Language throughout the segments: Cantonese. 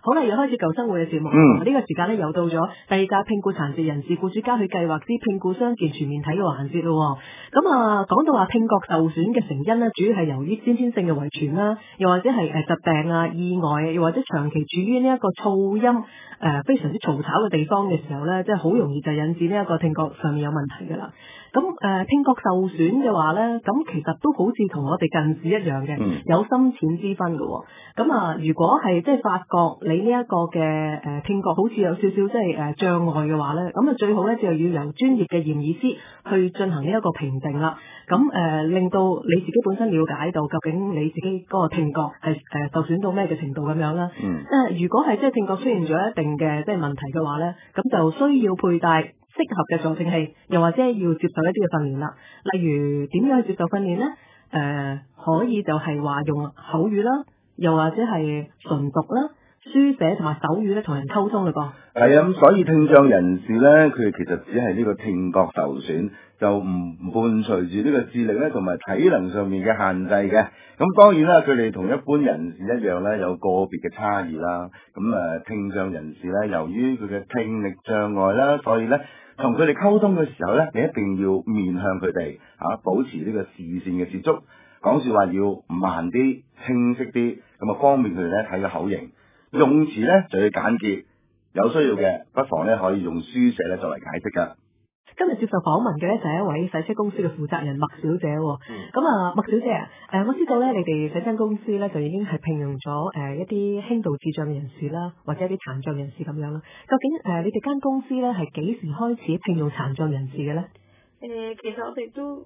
好啦，又開始舊生活嘅節目。呢個時間咧又到咗第二屆聘僱殘疾人士僱主嘉許計劃之聘僱傷健全面睇嘅環節咯。咁講到話聽覺受損嘅成因咧，主要係由於先天性嘅遺傳啦，又或者係疾病啊、意外，又或者長期處於呢一個噪音非常之嘈吵嘅地方嘅時候咧，即係好容易就引致呢一個聽覺上面有問題㗎啦。咁聽覺受損嘅話咧，咁其實都好似同我哋近視一樣嘅，有深淺之分嘅。咁如果係即係發覺你呢一個嘅聽覺好似有少少即係障礙嘅話咧，咁最好咧就要由專業嘅驗耳師去進行呢一個評定啦。咁令到你自己本身了解到究竟你自己嗰個聽覺係受損到咩嘅程度咁樣啦。如果係即係聽覺出現咗一定嘅即係問題嘅話咧，咁就需要佩戴適合嘅助聽器，又或者要接受一啲嘅訓練啦。例如點樣去接受訓練咧？可以就係話用口語啦，又或者係唇讀啦、書寫同埋手語咧同人溝通嘞噃。 係啊，咁所以聽障人士咧，佢其實只係呢個聽覺受損，就唔伴隨住呢個智力咧同埋體能上面嘅限制嘅。咁當然啦，佢哋同一般人士一樣咧，有個別嘅差異啦。咁聽障人士咧，由於佢嘅聽力障礙啦，所以咧同佢哋溝通嘅時候咧，你一定要面向佢哋保持呢個視線嘅接觸，講説話要慢啲、清晰啲，咁方便佢哋咧睇個口型，用詞咧就要簡潔，有需要嘅不妨咧可以用書寫咧作為解釋㗎。 今日接受訪問嘅咧就係一位洗車公司嘅負責人麥小姐喎。咁麥小姐我知道咧你哋洗車公司咧就已經係聘用咗一啲輕度智障人士啦，或者一啲殘障人士咁樣啦。究竟你哋間公司咧係幾時開始聘用殘障人士嘅咧？ 其實我哋都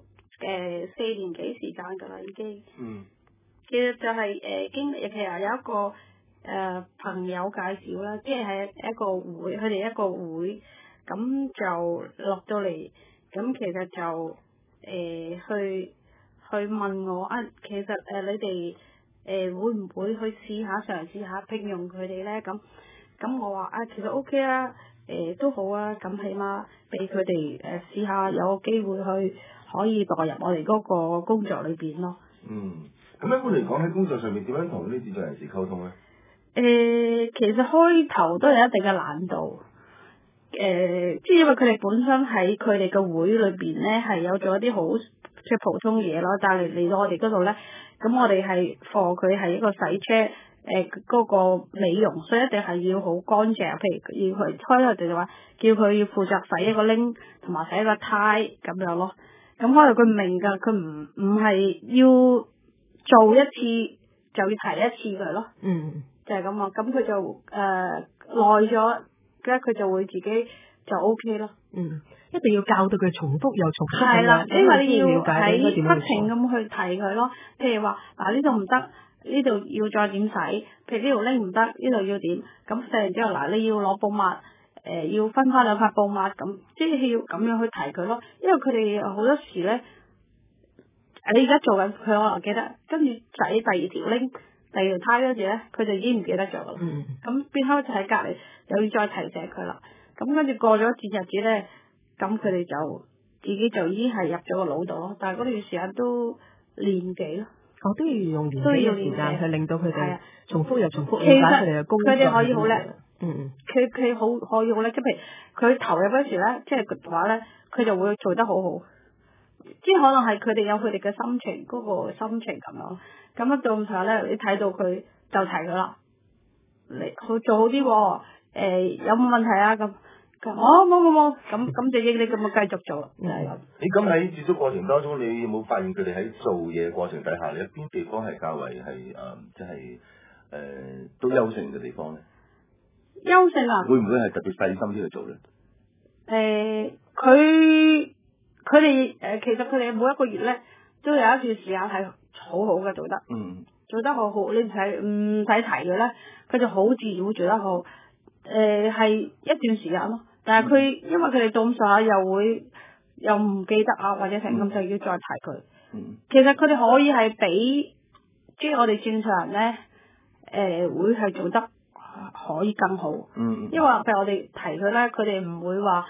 4年幾時間㗎啦已經。其實就係經歷，譬如有一個朋友介紹啦，即係一個會，佢哋一個會。咁就落到嚟，咁其實就去問我其實你哋會唔會去嘗試下聘用佢哋咧？咁我話其實 OK 啊，都好啊，咁起碼俾佢哋試下有個機會去可以代入我哋嗰個工作裏邊咯。 咁一般嚟講喺工作上面點樣同呢啲智障人士溝通咧？ 其實開頭都有一定嘅難度。即係因為佢哋本身喺佢哋嘅會裏邊咧，係有做一啲好即係普通嘢咯，但係嚟到我哋嗰度咧，咁我哋係貨佢係一個洗車嗰個美容，所以一定係要好乾淨。譬如要佢開頭就話叫佢要負責洗一個鈴同埋洗一個胎咁樣咯。咁可能佢唔明㗎，佢唔係要做一次就要提一次佢咯。就係咁啊。咁佢就耐咗。佢就會自己就 OK 咯。 一定要教到佢重複又重複。 係啦，因為你要喺不停咁去提佢咯。譬如話呢度唔得，呢度要再點洗。譬如呢度拎唔得，呢度要點。咁洗完之後你要攞布抹，要分開兩塊布抹咁，即係要咁樣去提佢咯。因為佢哋好多時咧，你而家做緊，佢可能記得，跟住洗第二條拎。第二條胎嗰時咧，佢就已經唔記得咗啦。咁變開就喺隔離，又要再提醒佢啦。咁跟住過咗一段日子咧，咁佢哋就自己就已經係入咗個腦度咯。但係嗰段時間都年幾咯。 都要用年幾嘅時間去令到佢哋重複又重複。 其實佢哋嘅工作。 佢哋可以好叻。佢可以好叻，即係譬如佢投入嗰時咧，即係話咧，佢就會做得好好。即係可能係佢哋有佢哋嘅心情，嗰個心情咁樣。咁到咁上咧，你睇到佢就提佢啦，你好做好啲喎，有冇問題啊？咁冇，咁就應你咁樣繼續做啦。 咁喺接觸過程當中，你有冇發現佢哋喺做嘢過程底下，你有邊地方係較為係即係都優勝嘅地方咧？ 優勝啊？ 會唔會係特別細心啲去做咧？ 佢哋其實佢哋每一個月咧都有一段時間係好好嘅做得，做得好好，你唔使提佢咧，佢就好自然會做得好。係一段時間咯，但係佢因為佢哋到咁上下又唔記得啊，或者成咁就要再提佢。其實佢哋可以係比即係我哋正常人咧，會係做得可以更好。因為譬如我哋提佢咧，佢哋唔會話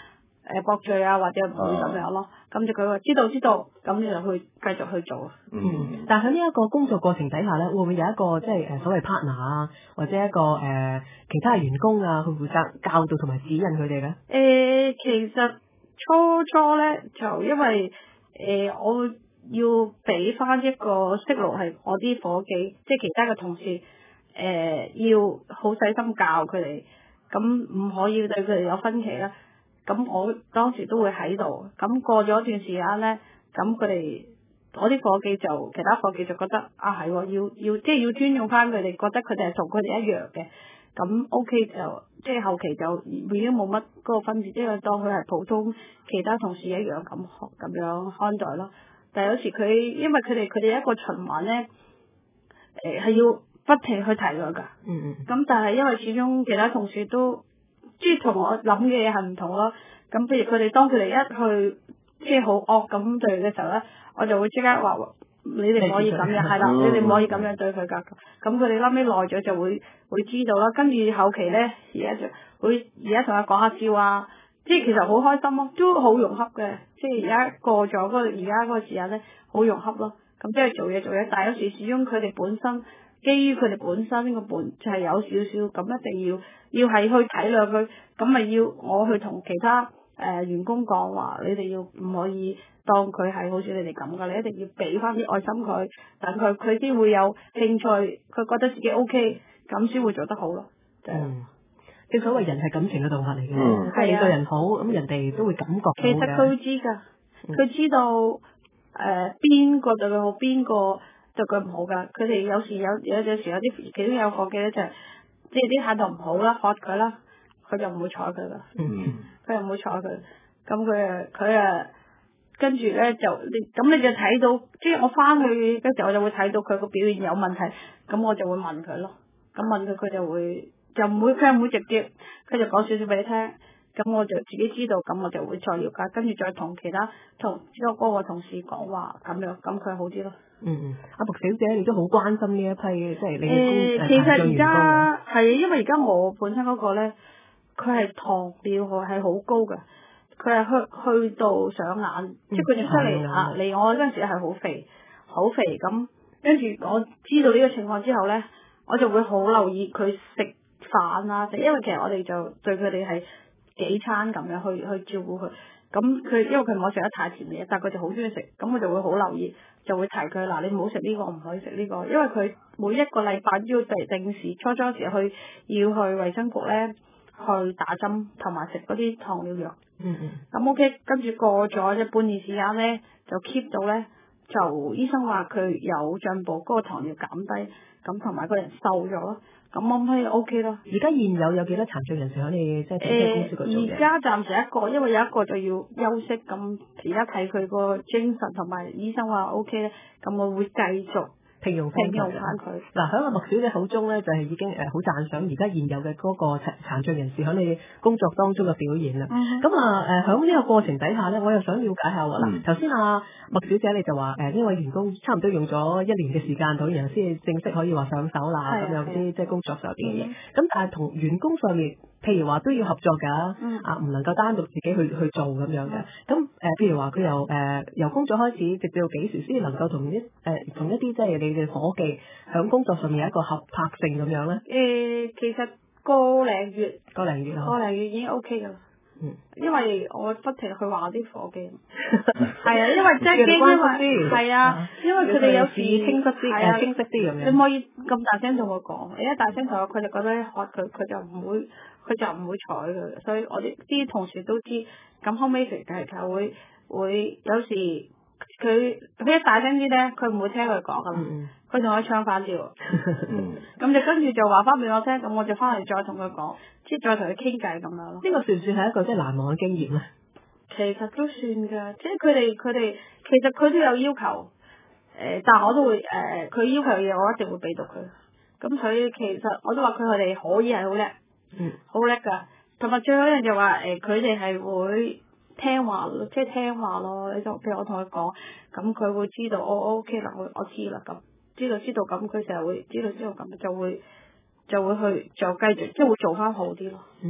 駁罪啊，或者唔會咁樣咯。咁就佢話知道，咁你就去繼續去做。 但係喺呢一個工作過程底下咧，會唔會有一個即係所謂 partner 啊，或者一個其他嘅員工啊，去負責教導同埋指引佢哋咧？ 其實初咧就因為我要俾翻一個息路係我啲伙計，即係其他嘅同事要好細心教佢哋，咁唔可以對佢哋有分歧啦。咁我當時都會喺度，咁過咗一段時間咧，咁我啲伙計其他伙計就覺得係要即係要尊重翻佢哋，覺得佢哋係同佢哋一樣嘅，咁 OK 就即係後期就已經冇乜嗰個分別，即係當佢係普通其他同事一樣咁樣看待咯。但係有時因為佢哋一個循環咧，係要不停去提佢㗎。咁但係因為始終其他同事都即係同我諗嘅嘢係唔同咯。咁譬如當佢哋一去即係好惡咁對嘅時候咧，我就會即刻話你哋唔可以咁樣，係啦，你哋唔可以咁樣對佢㗎。咁佢哋後尾耐咗就會知道啦。跟住後期咧，而家同佢講下笑啊，即係其實好開心咯，都好融洽嘅。即係而家過咗而家嗰個時間咧，好融洽咯。咁即係做嘢，但係有時始終佢哋本身基於佢哋本身個就係有少少咁，一定要係去體諒佢，咁咪要我去同其他員工講話，你哋要唔可以當佢係好似你哋咁噶，你一定要俾翻啲愛心佢，等佢先會有興趣，佢覺得自己 OK，咁先會做得好咯。 正所謂人係感情嘅動物嚟嘅，即係你對人好，咁人哋都會感覺到嘅。 其實佢知㗎，佢知道邊個對佢好，邊個對佢唔好㗎。佢哋有時有啲其中有伙計咧就係即係啲態度唔好啦，喝佢啦，佢就唔會睬佢㗎。佢又唔會睬佢，咁佢跟住咧你就睇到，即係我翻去嘅時候我就會睇到佢個表現有問題，咁我就會問佢咯。咁問佢就唔會直接，佢就講少少俾你聽，咁我就自己知道，咁我就會再了解，跟住再同其他嗰個同事講話咁樣，咁佢好啲咯。 阿麥小姐，你都好關心呢一批即係你嘅其實而家係因為而家我本身嗰個咧，佢係糖尿係好高嘅，佢係去到上眼，即係佢哋出嚟我嗰陣時係好肥咁，跟住我知道呢個情況之後咧，我就會好留意佢食飯啊，因為其實我哋就對佢哋係幾餐咁樣去照顧佢。咁因為佢唔可以食得太甜嘅嘢，但係佢就好中意食，咁我就會好留意，就會提佢嗱，你唔好食呢個，唔可以食呢個，因為佢每一個禮拜都要定時初時要去衛生局咧去打針同埋食嗰啲糖尿藥。咁 OK， 跟住過咗半年時間咧，就 keep 到咧，就醫生話佢有進步，嗰個糖尿減低，咁同埋個人瘦咗咯。咁我咪 OK 咯。 而家現有幾多殘障人士可以即係喺公司嗰度做嘅？ 而家暫時一個，因為有一個就要休息，咁而家睇佢個精神同埋醫生話 OK 咧，咁我會繼續聘用翻佢。嗱，喺阿麥小姐口中咧，就係已經好讚賞而家現有嘅嗰個殘障人士喺你工作當中嘅表現啦。咁喺呢個過程底下咧，我又想了解下喎。嗱，頭先阿麥小姐你就話呢位員工差唔多用咗1年嘅時間到，然後先正式可以話上手啦，咁有啲即係工作上邊嘅嘢。咁但係同員工上面，譬如話都要合作㗎，唔能夠單獨自己去做咁樣嘅。咁譬如話佢由工作開始，直至到幾時先能夠同一啲即係你嘅伙計喺工作上面有一個合拍性咁樣咧？ 其實個零月已經 OK 㗎啦。因為我不停去話啲伙計，係啊，因為即係係啊，因為佢哋有時清晰啲咁樣。你唔可以咁大聲同我講，你一大聲同我，佢就覺得喝佢就唔會睬佢，所以我哋啲同事都知。咁後尾其實會有時佢一大聲啲咧，佢唔會聽佢講噶啦，佢同我唱反調。咁就跟住就話翻俾我聽，咁我就翻嚟再同佢講，即係再同佢傾偈咁樣咯。 呢個算唔算係一個即係難忘嘅經驗咧？ 其實都算㗎，即係佢哋其實佢都有要求，但係我都會佢要求嘅嘢我一定會俾到佢。咁所以其實我都話佢哋可以係好叻，好叻㗎。同埋最後一樣就話佢哋係會聽話，即係聽話咯。你就譬如我同佢講，咁佢會知道我 OK 啦，我知啦咁，知道咁，佢成日會知道咁就會去就繼續即係會做翻好啲咯。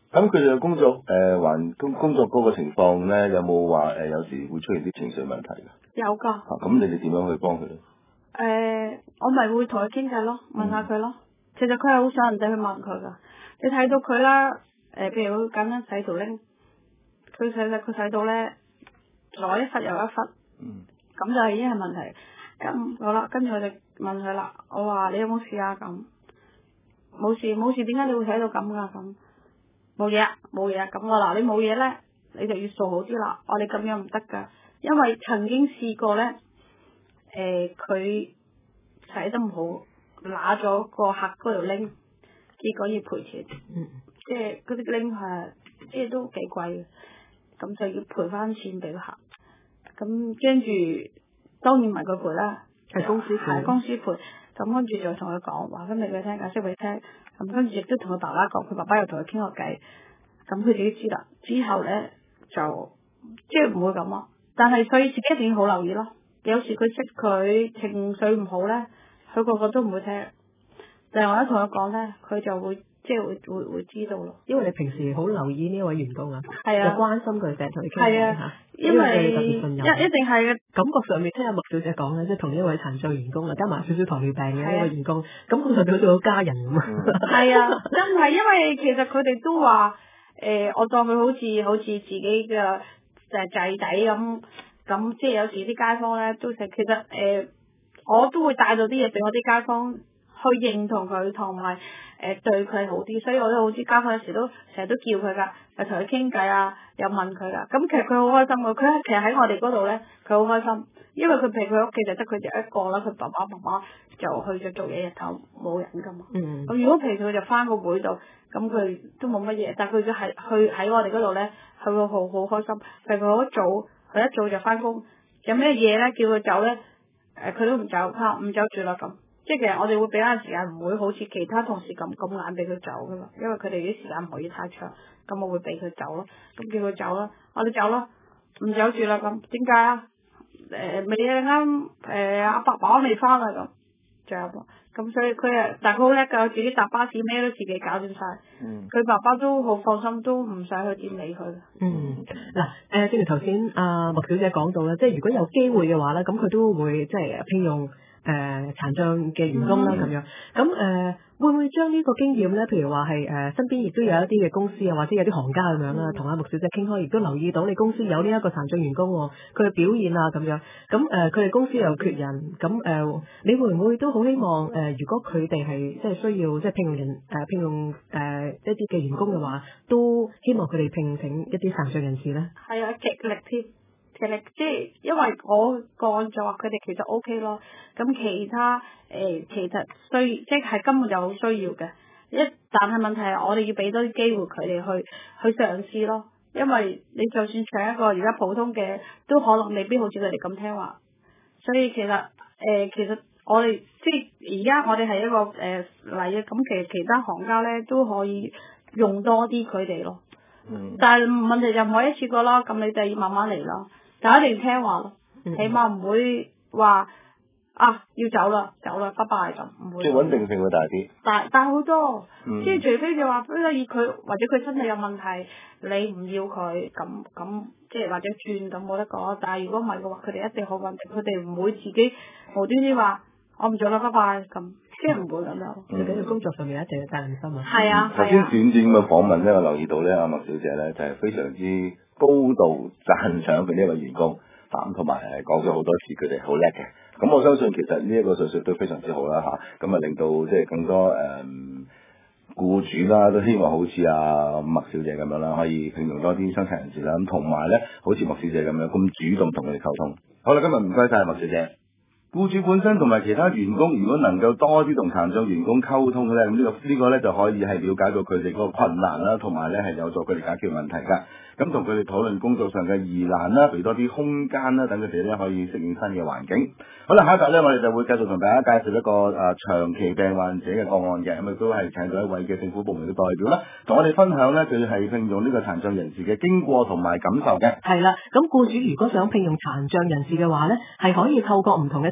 咁佢哋嘅工作工作嗰個情況咧，有冇話有時會出現啲情緒問題㗎？ 有㗎。 咁你哋點樣去幫佢咧？ 我咪會同佢傾偈咯，問下佢咯。其實佢係好想人哋去問佢㗎。你睇到佢啦，譬如佢簡單洗條拎，佢洗到咧左一忽右一忽，咁就已經係問題。咁好啦，跟住我就問佢啦，我話你有冇事啊？咁冇事，點解你會睇到咁㗎？咁冇嘢啊。咁我嗱，你冇嘢咧，你就要做好啲啦。我哋咁樣唔得㗎，因為曾經試過咧，佢洗得唔好，揦咗個客嗰度拎，結果要賠錢。即係嗰啲拎係，即係都幾貴嘅，咁就要賠翻錢俾個客。咁跟住當然唔係佢賠啦， 係公司賠。咁跟住就同佢講話，跟住佢聽，解釋俾佢聽。咁跟住亦都同佢爸爸講，佢爸爸又同佢傾個偈。咁佢自己知啦。之後咧就即係唔會咁咯。但係所以自己一定要好留意咯。有時佢情緒唔好咧，佢個個都唔會聽。但係我一同佢講咧，佢就會即係會知道咯。 因為你平時好留意呢一位員工啊， 係啊， 就關心佢，成日同佢傾偈嚇。因為特別信任， 一定係嘅。 感覺上面聽阿麥小姐講咧，即係同呢一位殘障員工啊，加埋少少糖尿病嘅呢個員工，感覺上佢好似好家人咁啊。 係啊，真係因為其實佢哋都話我當佢好似自己嘅仔仔咁，即係有時啲街坊咧都成，其實我都會帶到啲嘢俾我啲街坊去認同佢，同埋對佢好啲，所以我都好知街坊有時都成日都叫佢㗎，又同佢傾偈啊，又問佢㗎。咁其實佢好開心㗎，佢其實喺我哋嗰度咧，佢好開心，因為佢譬如佢屋企就得佢哋一個啦，佢爸爸媽媽就去咗做嘢，日頭冇人㗎嘛。咁如果譬如佢就翻個會度，咁佢都冇乜嘢，但係佢就係去喺我哋嗰度咧，佢會好開心。譬如佢佢一早就翻工，有咩嘢咧叫佢走咧，佢都唔走，唔走住啦咁。即係其實我哋會俾翻時間，唔會好似其他同事咁晏俾佢走噶嘛，因為佢哋啲時間唔可以太長，咁我會俾佢走咯，咁叫佢走啦，我哋走啦，唔走住啦咁，點解啊？未啱阿爸爸未翻啊咁，就咁所以但係佢好叻㗎，自己搭巴士咩都自己搞掂晒。佢爸爸都好放心，都唔使去點理佢。 嗱，正如頭先阿麥小姐講到啦，即係如果有機會嘅話咧，咁佢都會即係聘用殘障嘅員工啦咁樣。咁會唔會將呢個經驗咧，譬如話係身邊亦都有一啲嘅公司啊，或者有啲行家咁樣啦，同阿麥小姐傾開，亦都留意到你公司有呢一個殘障員工喎，佢嘅表現啊咁樣。咁佢哋公司又缺人，咁你會唔會都好希望如果佢哋係即係需要即係聘用一啲嘅員工嘅話，都希望佢哋聘請一啲殘障人士咧？ 係啊，極力添。其實因為我個案就話佢哋其實 O K 咯，咁其他其實即係根本就好需要嘅，但係問題係我哋要俾多啲機會佢哋去嘗試咯，因為你就算請一個而家普通嘅，都可能未必好似佢哋咁聽話，所以其實我哋即係而家我哋係一個例嘅，咁其他行家咧都可以用多啲佢哋咯，但係問題就唔可以一次過咯，咁你就要慢慢嚟咯。就一定聽話咯，起碼唔會話要走啦，拜拜咁，唔會。 即係穩定性會大啲。 大好多，即係除非就話，所以佢或者佢身體有問題，你唔要佢咁，即係或者轉咁冇得講。但係如果唔係嘅話，佢哋一定好穩定，佢哋唔會自己無端端話我唔做啦，拜拜咁，即係唔會咁樣。 最緊要工作上面一定有責任心啊。 係啊。 頭先短咁嘅訪問咧，我留意到咧，阿麥小姐咧就係非常之高度讚賞佢呢一位員工，同埋講咗好多次佢哋好叻嘅。咁我相信其實呢一個敘述都非常之好啦咁啊令到即係更多僱主啦都希望好似阿麥小姐咁樣啦，可以聘用多啲傷殘人士啦。咁同埋咧，好似麥小姐咁樣咁主動同佢哋溝通。好啦，今日唔該晒麥小姐。僱主本身同埋其他員工，如果能夠多啲同殘障員工溝通咧，咁呢個咧就可以係了解到佢哋嗰個困難啦，同埋咧係有助佢哋解決問題㗎。咁同佢哋討論工作上嘅疑難啦，俾多啲空間啦，等佢哋咧可以適應新嘅環境。好啦，下一集咧我哋就會繼續同大家介紹一個長期病患者嘅個案嘅，咁亦都係請咗一位嘅政府部門嘅代表啦，同我哋分享咧佢係聘用呢個殘障人士嘅經過同埋感受嘅。 係啦，咁僱主如果想聘用殘障人士嘅話咧，係可以透過唔同嘅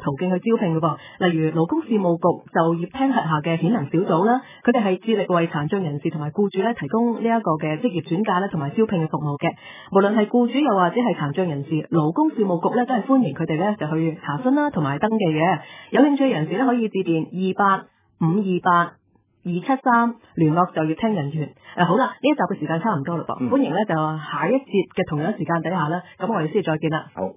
途徑去招聘嘅噃，例如勞工事務局就業廳轄下嘅顯能小組啦，佢哋係致力為殘障人士同埋僱主咧提供呢一個嘅職業轉介咧同埋招聘嘅服務嘅。無論係僱主又或者係殘障人士，勞工事務局咧都係歡迎佢哋咧就去查詢啦同埋登記嘅。有興趣人士咧可以致電28-528-273聯絡就業廳人員。好啦，呢一集嘅時間差唔多啦噃，歡迎咧就下一節嘅同樣時間底下啦，咁我哋先再見啦。 好。